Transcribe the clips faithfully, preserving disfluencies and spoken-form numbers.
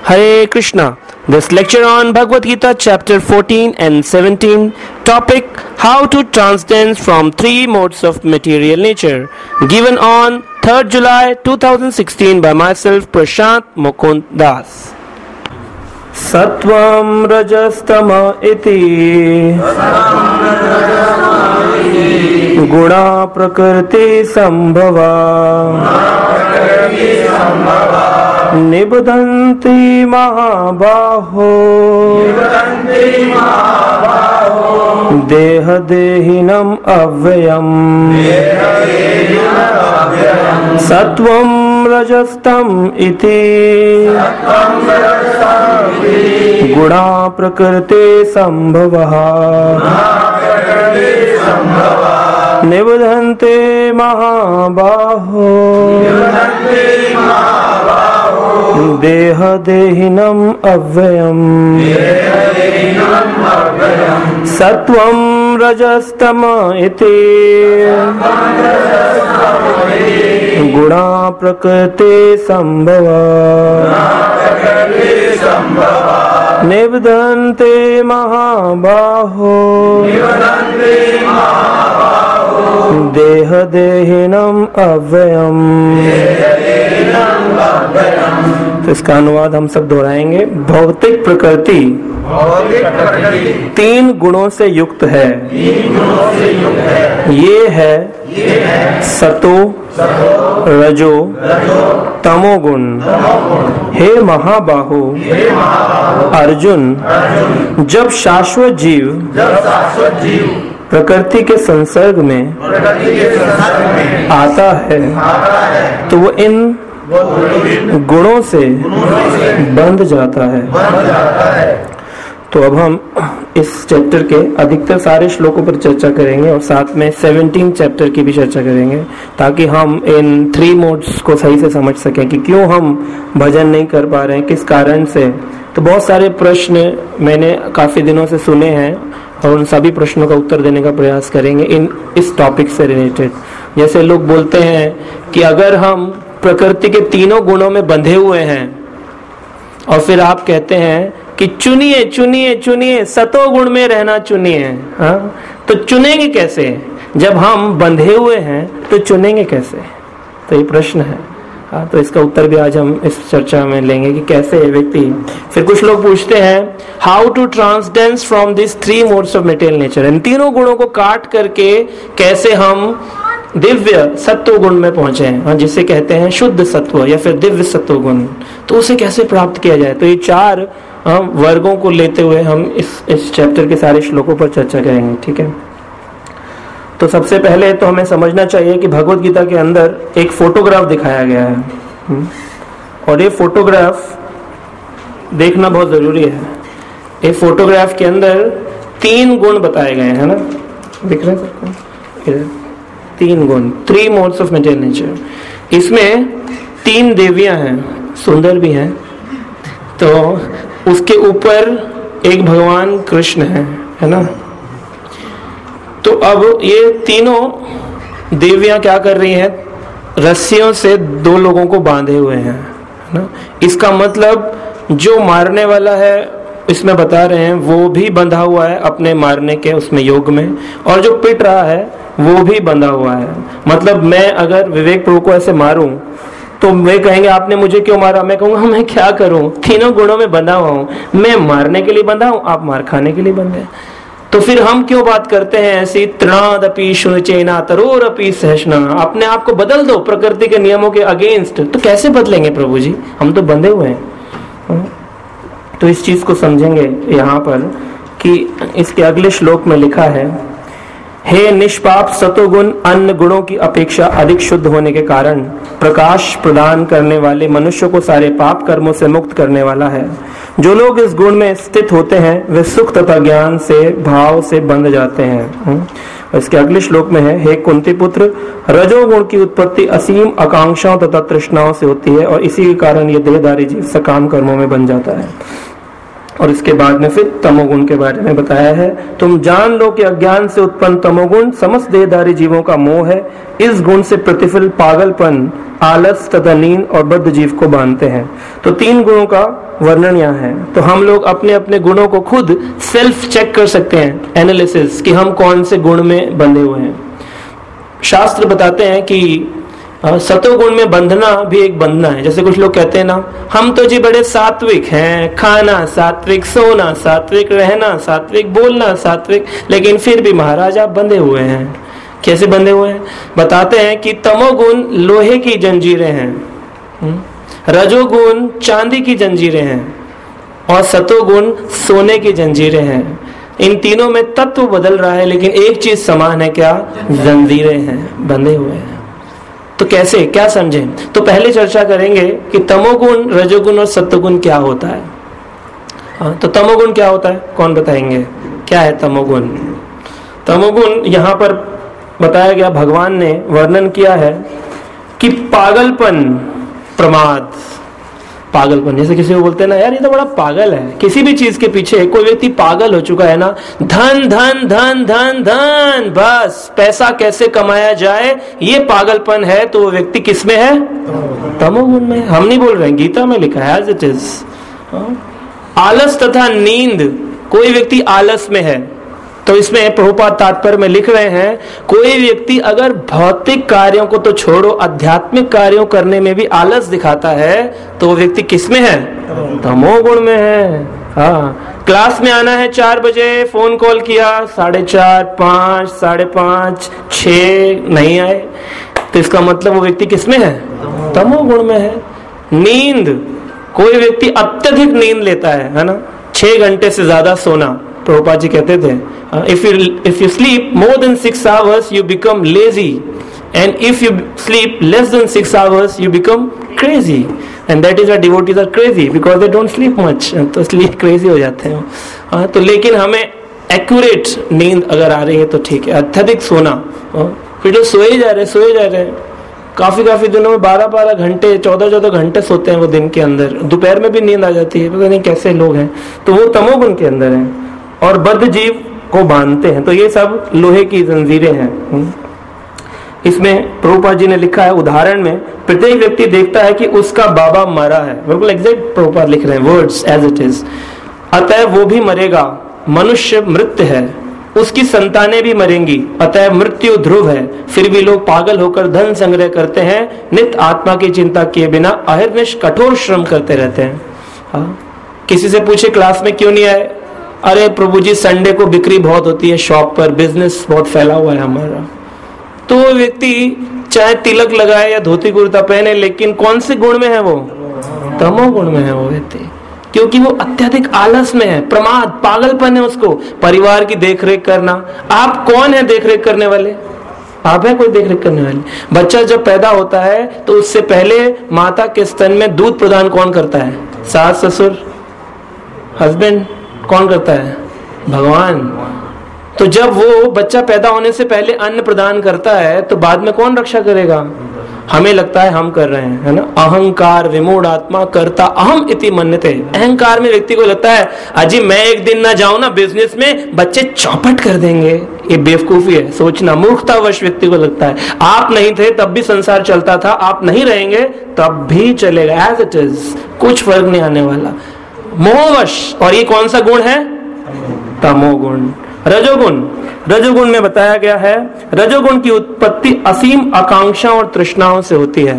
Hare Krishna. This lecture on Bhagavad Gita chapter fourteen and seventeen, topic how to transcend from three modes of material nature, given on third July twenty sixteen by myself Prashant Mukund Das. Sattvam Rajastama iti Guna Prakriti Sambhava Nibdanti Mahabaho Deha Dehinam Avyayam Sattvam Rajastam iti Guna Prakriti Sambhava Nibdhante Mahabaho Deha Dehinam Avyayam Sattvam Rajastama iti Guna Prakriti Sambhava Nibdhante Mahabaho Deha Dehinam Avyayam. तो इसका अनुवाद हम सब दोहराएंगे। भौतिक प्रकृति तीन गुणों से युक्त है, ये है सतो रजो तमोगुण। हे महाबाहो अर्जुन, जब शाश्वत जीव प्रकृति के संसर्ग में आता है तो वो इन गुणों से बंध जाता है। तो अब हम इस चैप्टर के अधिकतर सारे श्लोकों पर चर्चा करेंगे और साथ में सेवनटीन चैप्टर की भी चर्चा करेंगे, ताकि हम इन थ्री मोड्स को सही से समझ सकें कि क्यों हम भजन नहीं कर पा रहे हैं, किस कारण से। तो बहुत सारे प्रश्न मैंने काफी दिनों से सुने हैं और उन सभी प्रश्नों का उत्तर देने का प्रयास करेंगे इन इस टॉपिक से रिलेटेड। जैसे लोग बोलते हैं कि अगर हम प्रकृति के तीनों गुणों में बंधे हुए हैं और फिर आप कहते हैं कि चुनिए चुनिए चुनिए सतो गुण में रहना चुनिए, हाँ, तो चुनेंगे कैसे? जब हम बंधे हुए हैं तो चुनेंगे कैसे? तो ये प्रश्न है। हाँ, तो इसका उत्तर भी आज हम इस चर्चा में लेंगे कि कैसे व्यक्ति। फिर कुछ लोग पूछते हैं how to transcend from this three modes of material nature, इन तीनों गुणों को काट करके कैसे हम दिव्य सत्व गुण में पहुंचे हैं, जिसे कहते हैं शुद्ध सत्व या फिर दिव्य सत्व गुण, तो उसे कैसे प्राप्त किया जाए। तो ये चार हम वर्गों को लेते हुए हम इस इस चैप्टर के सारे श्लोकों पर चर्चा करेंगे। ठीक है, तो सबसे पहले तो हमें समझना चाहिए कि भगवत गीता के अंदर एक फोटोग्राफ दिखाया गया है और ये फोटोग्राफ देखना बहुत जरूरी है। ये फोटोग्राफ के अंदर तीन गुण बताए गए हैं ना, दिख रहे हैं सबको? तीन गुण, three modes of material nature. इसमें तीन देवियां हैं, सुंदर भी हैं, तो उसके ऊपर एक भगवान कृष्ण है, है ना। तो अब ये तीनों देवियां क्या कर रही हैं? रस्सियों से दो लोगों को बांधे हुए हैं, है ना। इसका मतलब जो मारने वाला है इसमें बता रहे हैं वो भी बंधा हुआ है अपने मारने के उसमें योग में, और जो पिट रहा है वो भी बंधा हुआ है। मतलब मैं अगर विवेक प्रभु को ऐसे मारूं तो वे कहेंगे आपने मुझे क्यों मारा? मैं कहूंगा मैं क्या करूं, तीनों गुणों में बंधा हुआ हूं, मैं मारने के लिए बंधा हूं, आप मार खाने के लिए बंधे। तो फिर हम क्यों बात करते हैं ऐसी तृणादपि शुनचेना तरोरपि सहस्ना, अपने आप को बदल दो प्रकृति के नियमों के अगेंस्ट। तो कैसे बदलेंगे प्रभु जी, हम तो बंधे हुए हैं। तो इस चीज को समझेंगे यहाँ पर कि इसके अगले श्लोक में लिखा है, हे निष्पाप सतोगुण अन्य गुणों की अपेक्षा अधिक शुद्ध होने के कारण प्रकाश प्रदान करने वाले मनुष्य को सारे पाप कर्मों से मुक्त करने वाला है। जो लोग इस गुण में स्थित होते हैं वे सुख तथा ज्ञान से भाव से बंध जाते हैं। इसके अगले श्लोक में है, हे कुंती पुत्र, रजोगुण की उत्पत्ति असीम आकांक्षाओं तथा तृष्णाओं से होती है और इसी के कारण ये देहधारी जीव सकाम कर्मों में बन जाता है। और इसके बाद में फिर तमोगुण के बारे में बताया है। तुम जान लो कि अज्ञान से उत्पन्न तमोगुण समस्त देहधारी जीवों का मोह है। इस गुण से प्रतिफल पागलपन, आलस तथा नींद और बद्ध जीव को बांधते हैं। तो तीन गुणों का वर्णन यहाँ है। तो हम लोग अपने अपने गुणों को खुद सेल्फ चेक कर सकते हैं, एनालिसिस, कि हम कौन से गुण में बंधे हुए हैं। शास्त्र बताते हैं कि सतोगुण में बंधना भी एक बंधना है। जैसे कुछ लोग कहते हैं ना, हम तो जी बड़े सात्विक हैं, खाना सात्विक, सोना सात्विक, रहना सात्विक, बोलना सात्विक, लेकिन फिर भी महाराज आप बंधे हुए हैं। कैसे बंधे हुए हैं? बताते हैं कि तमोगुण लोहे की जंजीरें हैं, रजोगुण चांदी की जंजीरें हैं और सतोगुण सोने की जंजीरें हैं। इन तीनों में तत्व बदल रहा है लेकिन एक चीज समान है, क्या? जंजीरें हैं, बंधे हुए हैं। तो कैसे, क्या समझें? तो पहले चर्चा करेंगे कि तमोगुण, रजोगुण और सत्वगुण क्या होता है। हाँ, तो तमोगुण क्या होता है, कौन बताएंगे? क्या है तमोगुण? तमोगुण यहाँ पर बताया गया, भगवान ने वर्णन किया है कि पागलपन, प्रमाद, पागलपन। जैसे किसी को बोलते हैं ना, यार ये तो बड़ा पागल है, किसी भी चीज के पीछे कोई व्यक्ति पागल हो चुका है ना, धन धन धन धन धन, बस पैसा कैसे कमाया जाए, ये पागलपन है। तो वो व्यक्ति किस में है? तमोगुण में। हम नहीं बोल रहे हैं, गीता में लिखा है एज इट इज। आलस तथा नींद, कोई व्यक्ति आलस में है तो इसमें प्रभुपाद तात्पर्य में लिख रहे हैं, कोई व्यक्ति अगर भौतिक कार्यों को तो छोड़ो, आध्यात्मिक कार्यों करने में भी आलस दिखाता है तो वो व्यक्ति किस में है? तमोगुण में है। हाँ, क्लास में आना है चार बजे, फोन कॉल किया, साढ़े चार, पांच, साढ़े पांच, छह नहीं आए, तो इसका मतलब वो व्यक्ति किस में है? तमोगुण में है। नींद, कोई व्यक्ति अत्यधिक नींद लेता है, है ना, छह घंटे से ज्यादा सोना। प्रभुपाद जी कहते थे, if you if you sleep more than six hours you become lazy, and if you sleep less than six hours you become crazy, and that is why devotees are crazy because they don't sleep much, तो इसलिए crazy हो जाते हैं। हाँ, तो लेकिन हमें accurate नींद अगर आ रही है तो ठीक है। अत्यधिक सोना, फिर तो सोए जा रहे सोए जा रहे हैं, काफी काफी दिनों में बारह बारह घंटे, चौदह चौदह घंटे सोते हैं वो दिन के अंदर, दोपहर में भी नींद आ जाती है, पता नहीं कैसे लोग हैं। तो वो तमोगुण के अंदर है और बद्ध जीव को बांधते हैं। तो ये सब लोहे की जंजीरें हैं। इसमें प्रभुपाद जी ने लिखा है, उदाहरण में प्रत्येक व्यक्ति देखता है कि उसका बाबा मरा है, बिल्कुल एग्जैक्ट प्रभुपाद लिख रहे हैं, वर्ड्स एज इट इज। अतः वो भी मरेगा, मनुष्य मृत है, उसकी संतानें भी मरेंगी, अतः मृत्यु ध्रुव है। फिर भी लोग पागल होकर धन संग्रह करते हैं, नित्य आत्मा की चिंता किए बिना अहर्निश कठोर श्रम करते रहते हैं। हाँ? किसी से पूछे क्लास में क्यों नहीं आए? अरे प्रभु जी संडे को बिक्री बहुत होती है शॉप पर, बिजनेस बहुत फैला हुआ है हमारा। तो वो व्यक्ति चाहे तिलक लगाए या धोती कुर्ता पहने, लेकिन कौन से गुण में है वो? तमोगुण में है वो व्यक्ति, क्योंकि वो अत्यधिक आलस में है, प्रमाद, पागलपन है उसको। परिवार की देखरेख करना, आप कौन है देखरेख करने वाले? आप है कोई देखरेख करने वाले? बच्चा जब पैदा होता है तो उससे पहले माता के स्तन में दूध प्रदान कौन करता है? सास, ससुर, हस्बैंड। कौन करता है? भगवान। तो जब वो बच्चा पैदा होने से पहले अन्न प्रदान करता है तो बाद में कौन रक्षा करेगा? हमें लगता है हम कर रहे हैं, है ना। अहंकार विमूढ़ आत्मा करता अहम इति मन्यते। अहंकार में व्यक्ति को लगता है अजी मैं एक दिन ना जाऊं ना बिजनेस में, बच्चे चौपट कर देंगे। ये बेवकूफी है, सोचना, मूर्खतावश व्यक्ति को लगता है। आप नहीं थे तब भी संसार चलता था, आप नहीं रहेंगे तब भी चलेगा, एज इट इज, कुछ फर्क नहीं आने वाला। मोहवश। और ये कौन सा गुण है? तमोगुण। रजोगुण, रजोगुण में बताया गया है, रजोगुण की उत्पत्ति असीम आकांक्षा और तृष्णाओं से होती है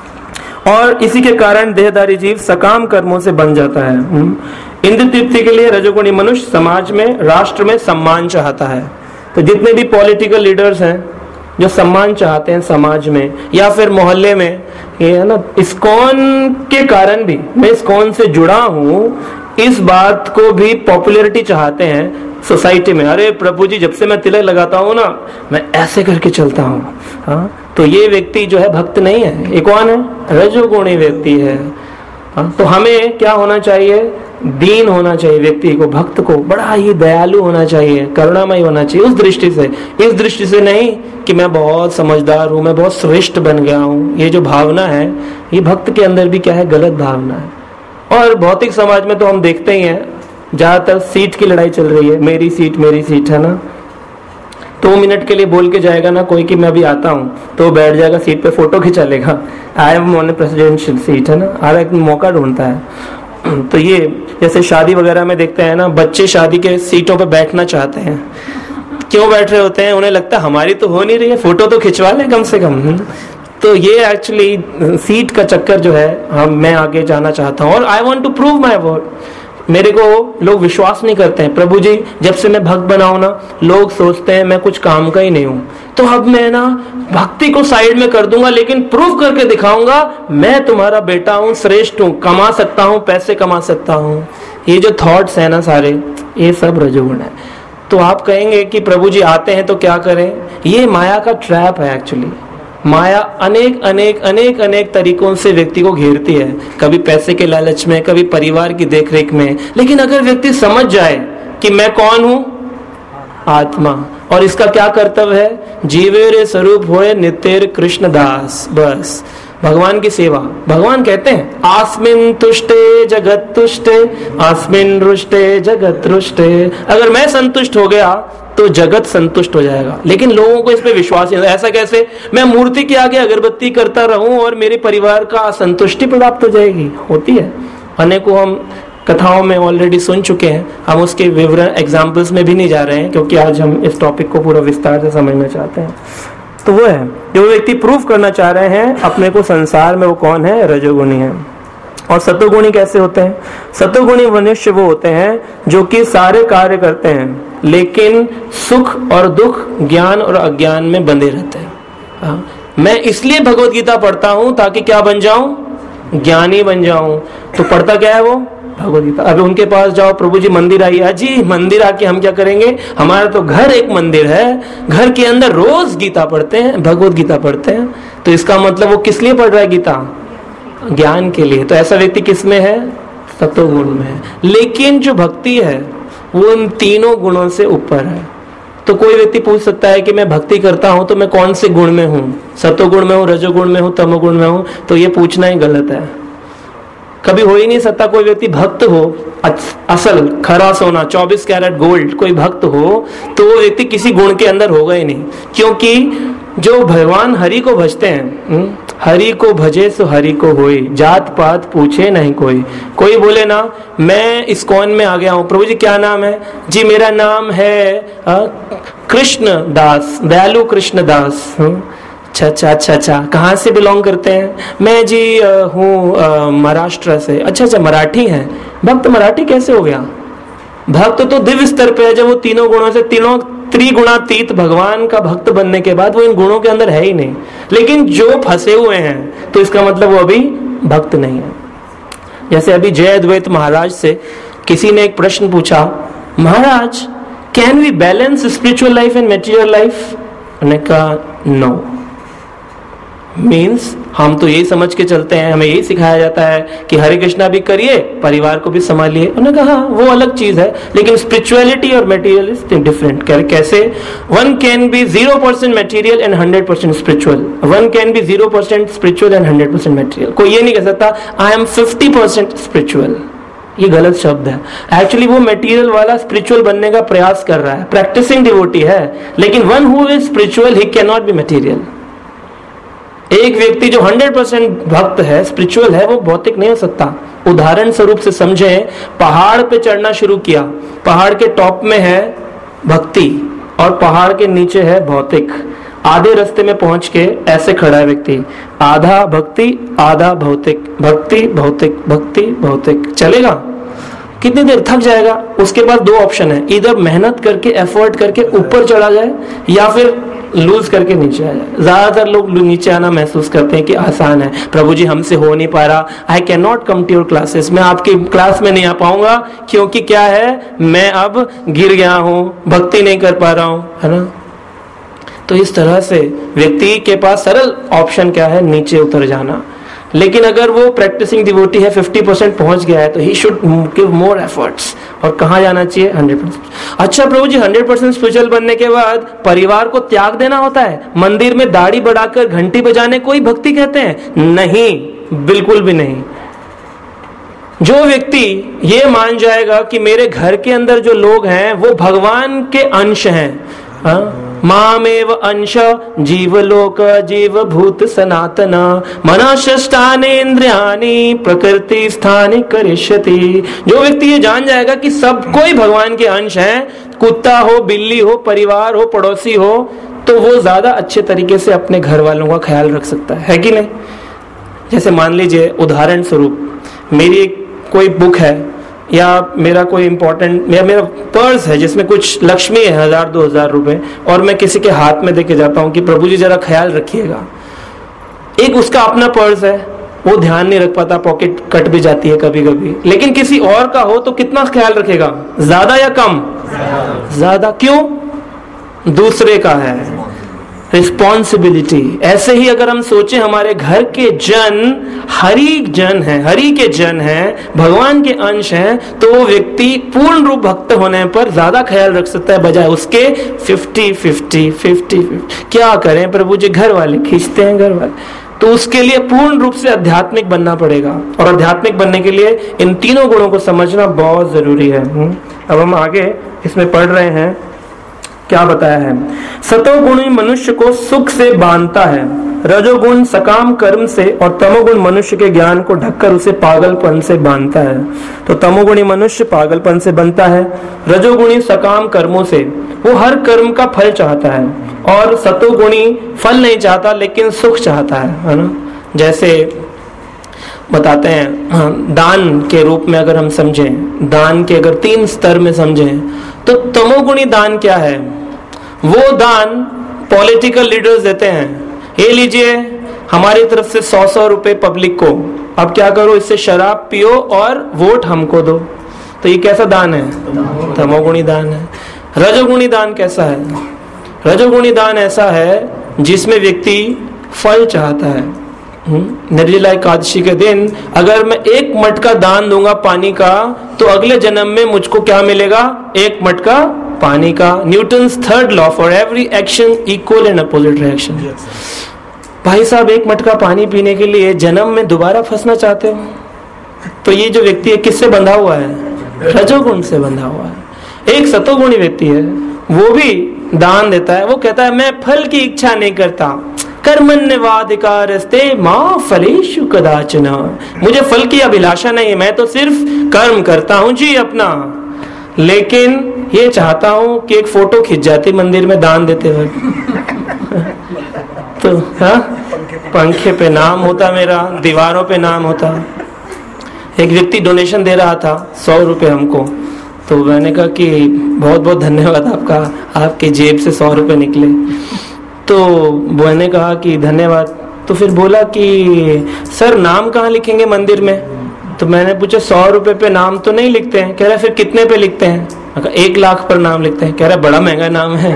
और इसी के कारण देहधारी जीव सकाम कर्मों से बन जाता है। इंद्र तृप्ति के लिए रजोगुणी मनुष्य समाज में, राष्ट्र में सम्मान चाहता है। तो जितने भी पॉलिटिकल लीडर्स हैं जो सम्मान चाहते हैं समाज में या फिर मोहल्ले में, ये है ना, इस्कॉन के कारण भी, मैं इस्कॉन से जुड़ा हूं, इस बात को भी पॉपुलैरिटी चाहते हैं सोसाइटी में। अरे प्रभु जी जब से मैं तिलक लगाता हूँ ना, मैं ऐसे करके चलता हूँ। हाँ, तो ये व्यक्ति जो है भक्त नहीं है। ये कौन है? रजोगुणी व्यक्ति है। हाँ, तो हमें क्या होना चाहिए? दीन होना चाहिए व्यक्ति को, भक्त को बड़ा ही दयालु होना चाहिए, करुणामय होना चाहिए। उस दृष्टि से, इस दृष्टि से नहीं कि मैं बहुत समझदार हूँ, मैं बहुत श्रेष्ठ बन गया हूँ। ये जो भावना है, ये भक्त के अंदर भी क्या है? गलत भावना है। और भौतिक समाज में तो हम देखते ही हैं, ज्यादातर सीट की लड़ाई चल रही है, मेरी सीट मेरी सीट, है ना। दो मिनट के लिए बोल के जाएगा ना कोई कि मैं अभी आता हूँ, तो वो बैठ जाएगा सीट पे, फोटो खिंचा लेगा, I am on presidential seat, है ना। हर एक मौका ढूंढता है। तो ये जैसे शादी वगैरह में देखते हैं ना, बच्चे शादी के सीटों पे बैठना चाहते हैं। क्यों बैठ रहे होते हैं? उन्हें लगता है हमारी तो हो नहीं रही है, फोटो तो खिंचवा लें कम से कम। तो ये एक्चुअली सीट का चक्कर जो है, हम मैं आगे जाना चाहता हूँ और I want to prove my word. मेरे को लोग विश्वास नहीं करते हैं, प्रभु जी जब से मैं भक्त बनाऊं ना, लोग सोचते हैं मैं कुछ काम का ही नहीं हूं, तो अब मैं ना भक्ति को साइड में कर दूंगा, लेकिन प्रूव करके दिखाऊंगा मैं तुम्हारा बेटा हूं, श्रेष्ठ हूं, कमा सकता हूं, पैसे कमा सकता हूं। ये जो थॉट्स है ना सारे, ये सब रजोगुण है। तो आप कहेंगे कि प्रभु जी आते हैं तो क्या करें? ये माया का ट्रैप है एक्चुअली। माया अनेक अनेक अनेक अनेक तरीकों से व्यक्ति को घेरती है, कभी पैसे के लालच में, कभी परिवार की देखरेख में। लेकिन अगर व्यक्ति समझ जाए कि मैं कौन हूं, आत्मा, और इसका क्या कर्तव्य है, जीवे रे स्वरूप होए नित्य कृष्ण दास, बस भगवान की सेवा। भगवान कहते हैं आस्मिन तुष्टे जगत तुष्टे, आस्मिन रुष्टे जगत रुष्टे। अगर मैं संतुष्ट हो गया तो जगत संतुष्ट हो जाएगा। लेकिन लोगों को इस पे विश्वास नहीं। ऐसा कैसे? मैं मूर्ति के आगे अगरबत्ती करता रहूं और मेरे परिवार का संतुष्टि प्राप्त हो जाएगी? होती है। अनेकों हम कथाओं में ऑलरेडी सुन चुके हैं, हम उसके विवरण एग्जाम्पल्स में भी नहीं जा रहे हैं, क्योंकि आज हम इस टॉपिक को पूरा विस्तार से समझना चाहते हैं। तो वो है जो व्यक्ति प्रूफ करना चाह रहे हैं अपने को संसार में, वो कौन है? रजोगुणी है। और सतोगुणी कैसे होते हैं? सतोगुणी मनुष्य वो होते हैं जो कि सारे कार्य करते हैं लेकिन सुख और दुख, ज्ञान और अज्ञान में बंधे रहते हैं। हाँ, मैं इसलिए भगवत गीता पढ़ता हूं ताकि क्या बन जाऊं? ज्ञानी बन जाऊं। तो पढ़ता क्या है वो? भगवत गीता। अब उनके पास जाओ, प्रभु जी मंदिर आइए। जी मंदिर आके हम क्या करेंगे? हमारा तो घर एक मंदिर है, घर के अंदर रोज गीता पढ़ते हैं, भगवत गीता पढ़ते हैं। तो इसका मतलब वो किस लिए पढ़ रहा है गीता? ज्ञान के लिए। तो ऐसा व्यक्ति किस में है? सतोगुण में है। लेकिन जो भक्ति है वो इन तीनों गुणों से ऊपर है। तो कोई व्यक्ति पूछ सकता है कि मैं भक्ति करता हूं तो मैं कौन से गुण में हूं? सतोगुण में हूं, रजोगुण में हूं, तमोगुण में हूं? तो ये पूछना ही गलत है। कभी हो ही नहीं सकता कोई व्यक्ति भक्त हो, असल खरा सोना चौबीस कैरेट गोल्ड कोई भक्त हो, तो वो व्यक्ति किसी गुण के अंदर होगा ही नहीं। क्योंकि जो भगवान हरि को भजते हैं, हरि को भजे सो हरि को होए, जात पात पूछे नहीं कोई। कोई बोले ना मैं इस्कॉन में आ गया हूं, प्रभु जी क्या नाम है? जी मेरा नाम है कृष्ण दास, दयालु कृष्ण दास। अच्छा अच्छा अच्छा अच्छा, कहाँ से बिलोंग करते हैं? मैं जी हूँ महाराष्ट्र से। अच्छा अच्छा, मराठी हैं। भक्त मराठी कैसे हो गया? भक्त तो दिव्य स्तर पे है जब वो तीनों गुणों से, तीनों त्रिगुणातीत भगवान का भक्त बनने के बाद वो इन गुणों के अंदर है ही नहीं। लेकिन जो फंसे हुए हैं तो इसका मतलब वो अभी भक्त नहीं है। जैसे अभी जय अद्वैत महाराज से किसी ने एक प्रश्न पूछा, महाराज can we balance spiritual life and material life? उन्होंने कहा नो। मीन्स हम तो यही समझ के चलते हैं, हमें यही सिखाया जाता है कि हरे कृष्णा भी करिए, परिवार को भी संभालिए। उन्होंने कहा वो अलग चीज है, लेकिन स्पिरिचुअलिटी और मटेरियल इज डिफरेंट। कैसे? One can be zero percent material and hundred percent spiritual, one can be zero percent spiritual and hundred percent material. कोई ये नहीं कह सकता I am fifty percent spiritual. ये गलत शब्द है। एक्चुअली वो मटेरियल वाला स्पिरिचुअल बनने का प्रयास कर रहा है, प्रैक्टिसिंग डिवोटी है, लेकिन one who is spiritual he can not be material. एक व्यक्ति जो हंड्रेड परसेंट भक्त है, स्पिरिचुअल है, वो भौतिक नहीं हो सकता। उदाहरण स्वरूप से समझे, पहाड़ पे चढ़ना शुरू किया, पहाड़ के टॉप में है भक्ति और पहाड़ के नीचे है भौतिक। आधे रास्ते में पहुंच के ऐसे खड़ा है व्यक्ति, आधा भक्ति आधा भौतिक, भक्ति भौतिक भक्ति भौतिक, चलेगा? कितनी देर? थक जाएगा। उसके पास दो ऑप्शन है, इधर मेहनत करके एफर्ट करके ऊपर चढ़ा जाए या फिर लूज करके नीचे आ जाए। ज्यादातर लोग नीचे आना महसूस करते हैं कि आसान है, प्रभु जी हमसे हो नहीं पा रहा, I can not come to your classes, मैं आपकी क्लास में नहीं आ पाऊंगा क्योंकि क्या है, मैं अब गिर गया हूं, भक्ति नहीं कर पा रहा हूं, है ना। तो इस तरह से व्यक्ति के पास सरल ऑप्शन क्या है, नीचे उतर जाना। लेकिन अगर वो प्रैक्टिसिंग डिवोटी है, फिफ्टी परसेंट पहुंच गया है, तो he should give more efforts. और कहाँ जाना चाहिए? Hundred percent. अच्छा प्रभु जी हंड्रेड परसेंट स्पिरिचुअल बनने के बाद परिवार को त्याग देना होता है, मंदिर में दाढ़ी बढ़ाकर घंटी बजाने को ही भक्ति कहते हैं? नहीं, बिल्कुल भी नहीं। जो व्यक्ति ये मान जाएगा कि मेरे घर के अंदर जो लोग हैं वो भगवान के अंश हैं, हाँ? मामेव अंश जीवलोक जीव भूत सनातन मनश्ष्टानेन्द्रियाणि प्रकृति स्थानि करिष्यति। जो व्यक्ति ये जान जाएगा कि सब कोई भगवान के अंश हैं, कुत्ता हो, बिल्ली हो, परिवार हो, पड़ोसी हो, तो वो ज्यादा अच्छे तरीके से अपने घर वालों का ख्याल रख सकता है, है कि नहीं? जैसे मान लीजिए उदाहरण स्वरूप मेरी कोई बुक है या मेरा कोई इंपॉर्टेंट या मेरा पर्स है जिसमें कुछ लक्ष्मी है, हजार दो हजार रुपए, और मैं किसी के हाथ में देके जाता हूँ कि प्रभु जी जरा ख्याल रखिएगा। एक उसका अपना पर्स है, वो ध्यान नहीं रख पाता, पॉकेट कट भी जाती है कभी कभी, लेकिन किसी और का हो तो कितना ख्याल रखेगा? ज्यादा या कम? ज्यादा। क्यों? दूसरे का है, रिस्पॉन्सिबिलिटी। ऐसे ही अगर हम सोचें हमारे घर के जन हरि जन है, हरि के जन है, भगवान के अंश हैं, तो वो व्यक्ति पूर्ण रूप भक्त होने पर ज्यादा ख्याल रख सकता है बजाय उसके फिफ्टी फिफ्टी फिफ्टी फिफ्टी। क्या करें प्रभु जी, घर वाले खींचते हैं घर वाले, तो उसके लिए पूर्ण रूप से आध्यात्मिक बनना पड़ेगा, और आध्यात्मिक बनने के लिए इन तीनों गुणों को समझना बहुत जरूरी है। अब हम आगे इसमें पढ़ रहे हैं, क्या बताया है? सतोगुणी मनुष्य को सुख से बांधता है, रजोगुण सकाम कर्म से, और तमोगुण मनुष्य के ज्ञान को ढककर उसे पागलपन से बांधता है। तो तमोगुणी मनुष्य पागलपन से बनता है, रजोगुणी सकाम कर्मों से, वो हर कर्म का फल चाहता है, और सतोगुणी फल नहीं चाहता लेकिन सुख चाहता है, है ना? जैसे बताते हैं दान के रूप में अगर हम समझें, दान के अगर तीन स्तर में समझें, तो तमोगुणी दान क्या है? वो दान पॉलिटिकल लीडर्स देते हैं, ये लीजिए हमारी तरफ से सौ सौ रुपए पब्लिक को, अब क्या करो, इससे शराब पियो और वोट हमको दो। तो ये कैसा दान है? तमोगुणी दान है। रजोगुणी दान कैसा है? रजोगुणी दान ऐसा है जिसमें व्यक्ति फल चाहता है। निर्जला एकादशी के दिन अगर मैं एक मटका दान दूंगा पानी का, तो अगले जन्म में मुझको क्या मिलेगा? एक मटका पानी का। Newton's third law, for every action equal and opposite reaction. भाई साहब, एक मटका पानी पीने के लिए जन्म में दोबारा फंसना चाहते हो? तो ये जो व्यक्ति है किससे बंधा हुआ है? रजोगुण से बंधा हुआ है। एक सतोगुणी व्यक्ति है, वो भी दान देता है, वो कहता है मैं फल की इच्छा नहीं करता, कर्मण्यवाधिकारस्ते मां फलेषु कदाचन, मुझे फल की अभिलाषा नहीं है, मैं तो सिर्फ कर्म करता हूं जी अपना, लेकिन ये चाहता हूं कि एक फोटो खिंच जाती मंदिर में दान देते हुए तो हाँ, पंखे पे नाम होता मेरा, दीवारों पे नाम होता। एक व्यक्ति डोनेशन दे रहा था सौ रुपए हमको, तो मैंने कहा कि बहुत बहुत धन्यवाद आपका, आपके जेब से सौ रुपए निकले। तो मैंने कहा कि धन्यवाद। तो फिर बोला कि सर नाम कहाँ लिखेंगे मंदिर में? तो मैंने पूछा सौ रुपए पे नाम तो नहीं लिखते हैं। कह रहा फिर कितने पे लिखते हैं? मैं कहा एक लाख पर नाम लिखते हैं। कह रहा बड़ा महंगा नाम है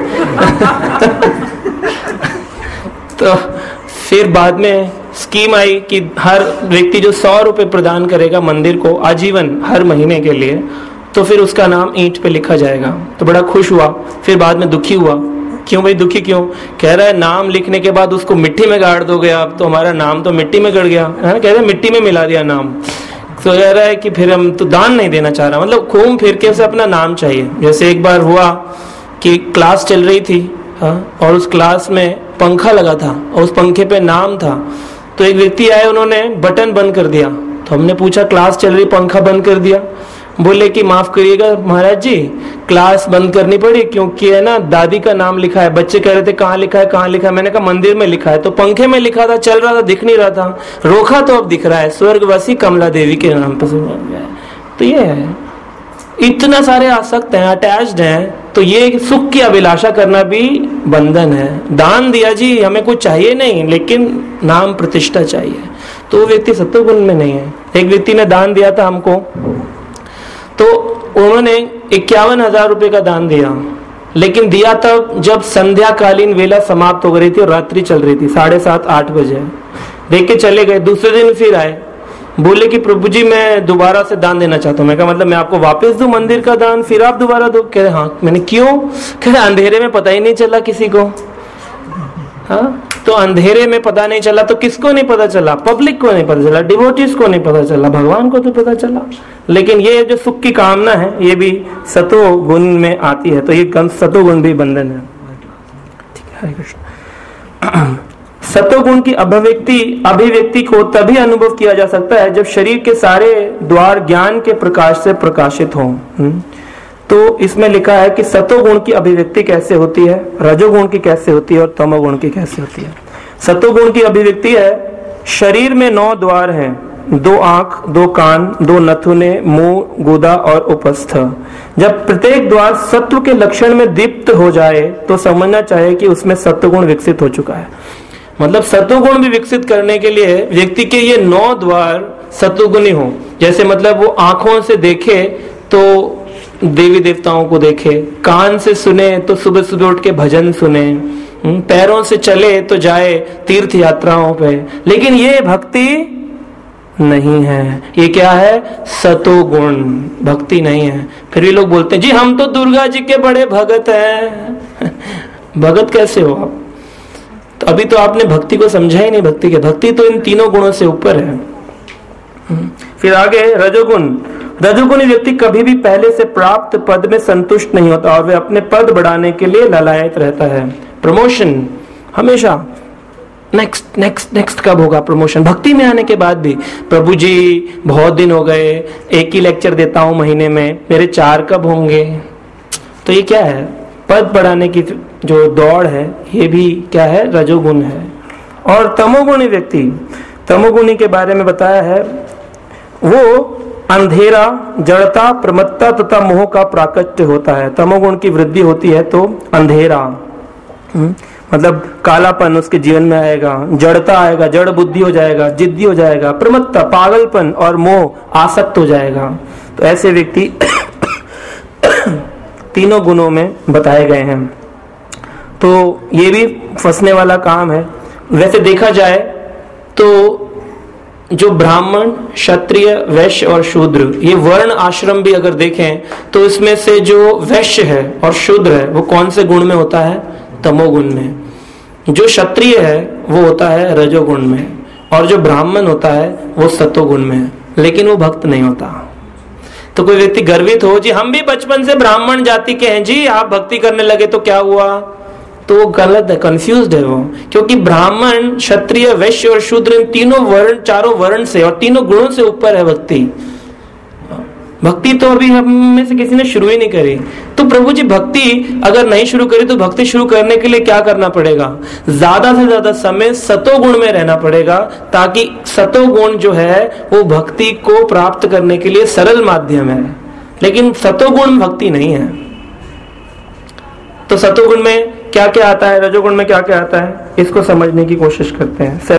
तो फिर बाद में स्कीम आई कि हर व्यक्ति जो सौ रुपए प्रदान करेगा मंदिर को आजीवन हर महीने के लिए, तो फिर उसका नाम ईंट पे लिखा जाएगा। तो बड़ा खुश हुआ, फिर बाद में दुखी हुआ। क्यों भाई दुखी क्यों? कह रहा है नाम लिखने के बाद उसको मिट्टी में गाड़ दोगे आप, तो हमारा नाम तो मिट्टी में गड़ गया है। कह रहे हैं मिट्टी में मिला दिया नाम। तो कह रहा है कि फिर हम तो दान नहीं देना चाह रहा, मतलब घूम फिर के उसे अपना नाम चाहिए। जैसे एक बार हुआ कि क्लास चल रही थी, हाँ, और उस क्लास में पंखा लगा था और उस पंखे पे नाम था। तो एक व्यक्ति आए, उन्होंने बटन बंद कर दिया। तो हमने पूछा क्लास चल रही, पंखा बंद कर दिया। बोले कि माफ करिएगा महाराज जी, क्लास बंद करनी पड़ी क्योंकि है ना दादी का नाम लिखा है। बच्चे कह रहे थे कहाँ लिखा है कहाँ लिखा है, मैंने कहा मंदिर में लिखा है। तो पंखे में लिखा था, चल रहा था, दिख नहीं रहा था, रोका तो अब दिख रहा है, स्वर्गवासी कमला देवी के नाम पर। तो ये है, इतना सारे आसक्त हैं, अटैच्ड हैं। तो ये सुख की अभिलाषा करना भी बंधन है। दान दिया जी, हमें कुछ चाहिए नहीं, लेकिन नाम प्रतिष्ठा चाहिए, तो वो व्यक्ति सत्वगुण में नहीं है। एक व्यक्ति ने दान दिया था हमको, तो उन्होंने इक्यावन हजार रुपए का दान दिया, लेकिन दिया तब जब संध्या कालीन वेला समाप्त हो रही थी और रात्रि चल रही थी, साढ़े सात आठ बजे। देख के चले गए। दूसरे दिन फिर आए, बोले कि प्रभु जी मैं दोबारा से दान देना चाहता हूँ। मैं कहा मतलब मैं आपको वापस दूं मंदिर का दान, फिर आप दोबारा दो? कह रहे हाँ। मैंने क्यों? कह रहे अंधेरे में पता ही नहीं चला किसी को। हाँ, तो अंधेरे में पता नहीं चला तो किसको नहीं पता चला? पब्लिक को नहीं पता चला, डिवोटीज को नहीं पता चला, भगवान को तो पता चला। लेकिन ये जो सुख की कामना है ये भी सतो गुण में आती है, तो ये सतो गुण भी बंधन है। ठीक है, हरे कृष्ण। सतोगुण की अभिव्यक्ति अभिव्यक्ति को तभी अनुभव किया जा सकता है जब शरीर के सारे द्वार ज्ञान के प्रकाश से प्रकाशित हों। तो इसमें लिखा है कि सतोगुण की अभिव्यक्ति कैसे होती है, रजोगुण की कैसे होती है और तमोगुण की कैसे होती है। सतोगुण की अभिव्यक्ति है, शरीर में नौ द्वार हैं, दो आंख, दो कान, दो नथुने, मुंह, गुदा और उपस्थ। जब प्रत्येक द्वार सत्व के लक्षण में दीप्त हो जाए तो समझना चाहिए कि उसमें सत्वगुण विकसित हो चुका है। मतलब सत्वगुण भी विकसित करने के लिए व्यक्ति के ये नौ द्वार सत्वगुणी हो। जैसे मतलब वो आंखों से देखे तो देवी देवताओं को देखे, कान से सुने तो सुबह सुबह उठ के भजन सुने, पैरों से चले तो जाए तीर्थ यात्राओं पे। लेकिन ये भक्ति नहीं है। ये क्या है? सतोगुण भक्ति नहीं है। फिर भी लोग बोलते हैं जी हम तो दुर्गा जी के बड़े भगत हैं। भगत कैसे हो आप? तो अभी तो आपने भक्ति को समझा ही नहीं। भक्ति के भक्ति तो इन तीनों गुणों से ऊपर है। फिर आगे रजोगुण। रजोगुणी व्यक्ति कभी भी पहले से प्राप्त पद में संतुष्ट नहीं होता और वे अपने पद बढ़ाने के लिए ललायत रहता है। प्रमोशन हमेशा नेक्स्ट नेक्स्ट नेक्स्ट कब होगा प्रमोशन। भक्ति में आने के बाद भी प्रभु जी बहुत दिन हो गए, एक ही लेक्चर देता हूं महीने में, मेरे चार कब होंगे। तो ये क्या है? पद बढ़ाने की जो दौड़ है ये भी क्या है? रजोगुण है। और तमोगुणी व्यक्ति, तमोगुणी के बारे में बताया है, वो अंधेरा, जड़ता, प्रमत्ता तथा मोह का प्राकट्य होता है। तमोगुण की वृद्धि होती है तो अंधेरा मतलब कालापन उसके जीवन में आएगा, जड़ता आएगा, जड़ बुद्धि हो जाएगा, जिद्दी हो जाएगा, प्रमत्ता पागलपन और मोह आसक्त हो जाएगा। तो ऐसे व्यक्ति तीनों गुणों में बताए गए हैं। तो ये भी फंसने वाला काम है। वैसे देखा जाए तो जो ब्राह्मण, क्षत्रिय, वैश्य और शूद्र, ये वर्ण आश्रम भी अगर देखें तो इसमें से जो वैश्य है और शूद्र है वो कौन से गुण में होता है? तमोगुण में। जो क्षत्रिय है वो होता है रजोगुण में और जो ब्राह्मण होता है वो सतोगुण में। लेकिन वो भक्त नहीं होता। तो कोई व्यक्ति गर्वित हो जी हम भी बचपन से ब्राह्मण जाति के हैं जी, आप भक्ति करने लगे तो क्या हुआ? तो वो गलत है, कंफ्यूज्ड है वो। क्योंकि ब्राह्मण, क्षत्रिय, वैश्य और शूद्र इन तीनों वर्ण, चारों वर्ण से और तीनों गुणों से ऊपर है भक्ति। भक्ति तो अभी हम में से किसी ने शुरू ही नहीं करी। तो प्रभु जी भक्ति अगर नहीं शुरू करी तो भक्ति शुरू करने के लिए क्या करना पड़ेगा? ज्यादा से ज्यादा समय सतोगुण में रहना पड़ेगा, ताकि सतोगुण जो है वो भक्ति को प्राप्त करने के लिए सरल माध्यम है। लेकिन सतोगुण भक्ति नहीं है। तो सतोगुण में क्या क्या आता है, रजोगुण में क्या क्या आता है, इसको समझने की कोशिश करते हैं।